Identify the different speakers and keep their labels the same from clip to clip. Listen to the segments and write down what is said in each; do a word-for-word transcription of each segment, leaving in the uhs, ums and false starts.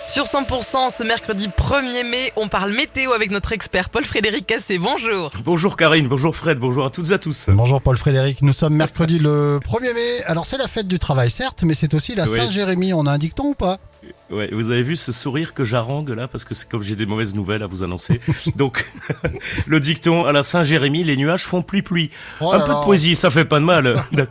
Speaker 1: Sur cent pour cent, ce mercredi premier mai, on parle météo avec notre expert Paul-Frédéric Cassé. Bonjour.
Speaker 2: Bonjour Karine, bonjour Fred, bonjour à toutes et à tous.
Speaker 3: Bonjour Paul-Frédéric, nous sommes mercredi le premier mai. Alors c'est la fête du travail certes, mais c'est aussi la
Speaker 2: Oui.
Speaker 3: Saint-Jérémy. On a un dicton ou pas ?
Speaker 2: Ouais, vous avez vu ce sourire que j'harangue là, parce que c'est comme j'ai des mauvaises nouvelles à vous annoncer. Donc, le dicton à la Saint-Jérémy, les nuages font pluie-pluie.
Speaker 3: Oh
Speaker 2: un
Speaker 3: là
Speaker 2: peu
Speaker 3: là.
Speaker 2: de poésie, ça fait pas de mal, d'accord ?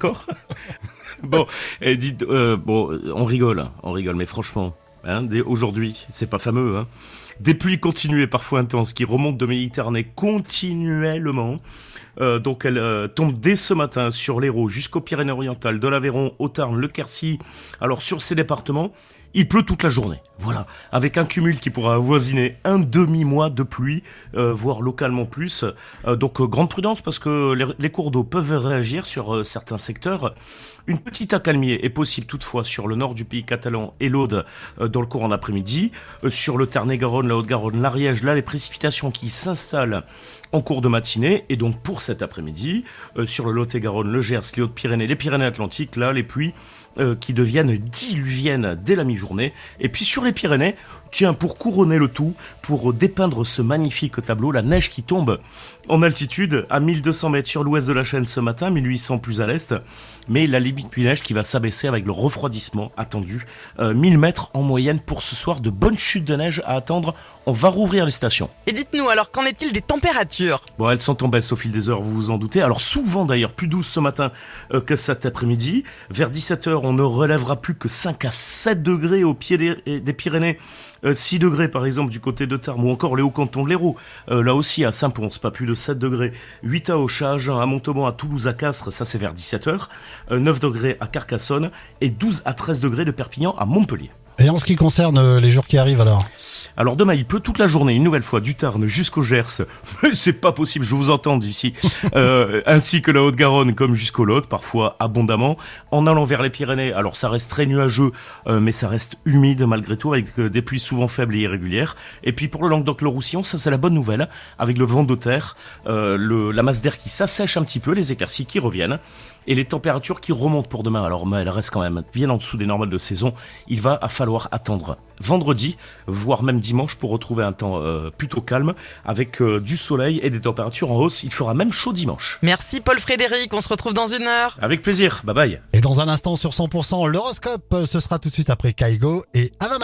Speaker 2: Bon, et dites, euh, bon, on rigole, on rigole, mais franchement, hein, dès aujourd'hui, c'est pas fameux, hein. Des pluies continues et parfois intenses qui remontent de Méditerranée continuellement. Euh, donc elles euh, tombent dès ce matin sur l'Hérault jusqu'aux Pyrénées-Orientales, de l'Aveyron au Tarn, le Quercy. Alors sur ces départements, il pleut toute la journée. Voilà, avec un cumul qui pourra avoisiner un demi-mois de pluie, euh, voire localement plus. Euh, donc euh, grande prudence parce que les, les cours d'eau peuvent réagir sur euh, certains secteurs. Une petite accalmie est possible toutefois sur le nord du pays catalan et l'Aude euh, dans le courant d'après-midi. Euh, sur le Tarn-et-Garonne, la Haute-Garonne, l'Ariège, là les précipitations qui s'installent en cours de matinée. Et donc pour cet après-midi, euh, sur le Lot-et-Garonne, le Gers, les Hautes-Pyrénées, les Pyrénées-Atlantiques, là les pluies euh, qui deviennent diluviennes dès la mi-journée. Et puis sur les Pyrénées, tiens, pour couronner le tout, pour dépeindre ce magnifique tableau, la neige qui tombe en altitude à mille deux cents mètres sur l'ouest de la chaîne ce matin, mille huit cents plus à l'est, mais la limite du neige qui va s'abaisser avec le refroidissement attendu, euh, mille mètres en moyenne pour ce soir, de bonnes chutes de neige à attendre. On va rouvrir les stations.
Speaker 1: Et dites-nous alors, qu'en est-il des températures ?
Speaker 2: Bon, elles sont en baisse au fil des heures, vous vous en doutez. Alors souvent d'ailleurs, plus douces ce matin euh, que cet après-midi. Vers dix-sept heures, on ne relèvera plus que cinq à sept degrés au pied des, des Pyrénées. Euh, six degrés par exemple du côté de Tarbes ou encore les hauts-cantons de l'Hérault. Euh, là aussi à Saint-Pons, pas plus de sept degrés. huit à Auchat, à Jeun, à Montauban, à Toulouse, à Castres, ça c'est vers dix-sept heures. Euh, neuf degrés à Carcassonne et douze à treize degrés de Perpignan à Montpellier.
Speaker 3: Et en ce qui concerne euh, les jours qui arrivent alors ?
Speaker 2: Alors demain, il pleut toute la journée, une nouvelle fois, du Tarn jusqu'au Gers. Mais c'est pas possible, je vous entends d'ici. Euh, ainsi que la Haute-Garonne, comme jusqu'au Lot, parfois abondamment. En allant vers les Pyrénées, alors ça reste très nuageux, euh, mais ça reste humide malgré tout, avec euh, des pluies souvent faibles et irrégulières. Et puis pour le Languedoc-le-Roussillon, ça c'est la bonne nouvelle, avec le vent de terre, euh, le, la masse d'air qui s'assèche un petit peu, les éclaircies qui reviennent, et les températures qui remontent pour demain. Alors mais elles restent quand même bien en dessous des normales de saison. Il va falloir attendre vendredi, voire même dimanche, pour retrouver un temps euh, plutôt calme, avec euh, du soleil et des températures en hausse. Il fera même chaud dimanche.
Speaker 1: Merci Paul-Frédéric, on se retrouve dans une heure.
Speaker 2: Avec plaisir, bye bye.
Speaker 3: Et dans un instant sur cent pour cent, l'horoscope, ce sera tout de suite après Kaigo et Avama.